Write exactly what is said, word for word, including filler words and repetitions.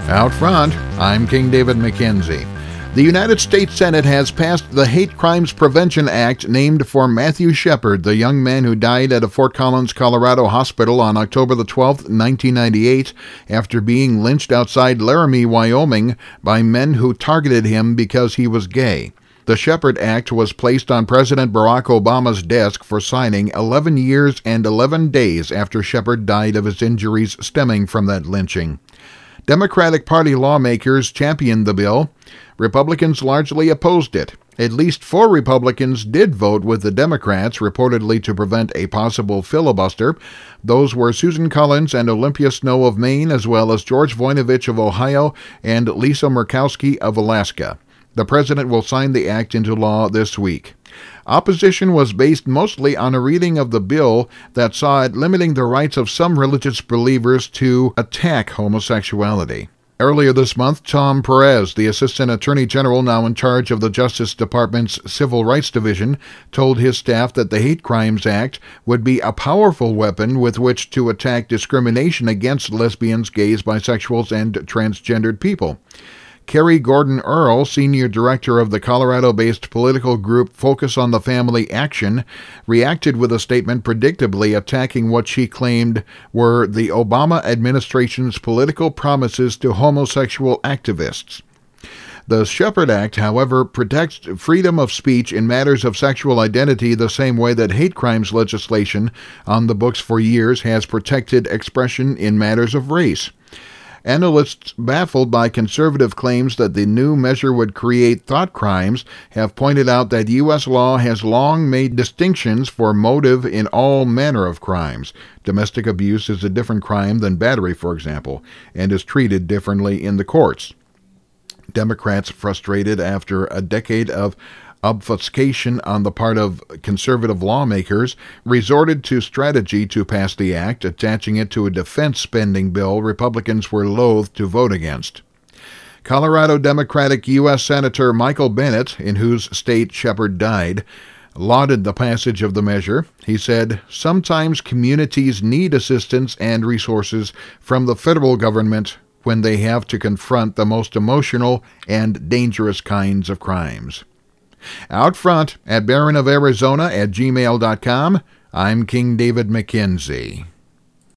Out front, I'm King David McKenzie. The United States Senate has passed the Hate Crimes Prevention Act named for Matthew Shepard, the young man who died at a Fort Collins, Colorado hospital on October the twelfth, nineteen ninety-eight, after being lynched outside Laramie, Wyoming, by men who targeted him because he was gay. The Shepard Act was placed on President Barack Obama's desk for signing eleven years and eleven days after Shepard died of his injuries stemming from that lynching. Democratic Party lawmakers championed the bill. Republicans largely opposed it. At least four Republicans did vote with the Democrats, reportedly to prevent a possible filibuster. Those were Susan Collins and Olympia Snowe of Maine, as well as George Voinovich of Ohio and Lisa Murkowski of Alaska. The president will sign the act into law this week. Opposition was based mostly on a reading of the bill that saw it limiting the rights of some religious believers to attack homosexuality. Earlier this month, Tom Perez, the Assistant Attorney General now in charge of the Justice Department's Civil Rights Division, told his staff that the Hate Crimes Act would be a powerful weapon with which to attack discrimination against lesbians, gays, bisexuals, and transgendered people. Kerry Gordon Earl, senior director of the Colorado-based political group Focus on the Family Action, reacted with a statement predictably attacking what she claimed were the Obama administration's political promises to homosexual activists. The Shepard Act, however, protects freedom of speech in matters of sexual identity the same way that hate crimes legislation on the books for years has protected expression in matters of race. Analysts baffled by conservative claims that the new measure would create thought crimes have pointed out that U S law has long made distinctions for motive in all manner of crimes. Domestic abuse is a different crime than battery, for example, and is treated differently in the courts. Democrats, frustrated after a decade of obfuscation on the part of conservative lawmakers, resorted to strategy to pass the act, attaching it to a defense spending bill Republicans were loath to vote against. Colorado Democratic U S Senator Michael Bennet, in whose state Shepard died, lauded the passage of the measure. He said, "Sometimes communities need assistance and resources from the federal government when they have to confront the most emotional and dangerous kinds of crimes." Out front at Baron of Arizona at gmail dot com, I'm King David McKenzie.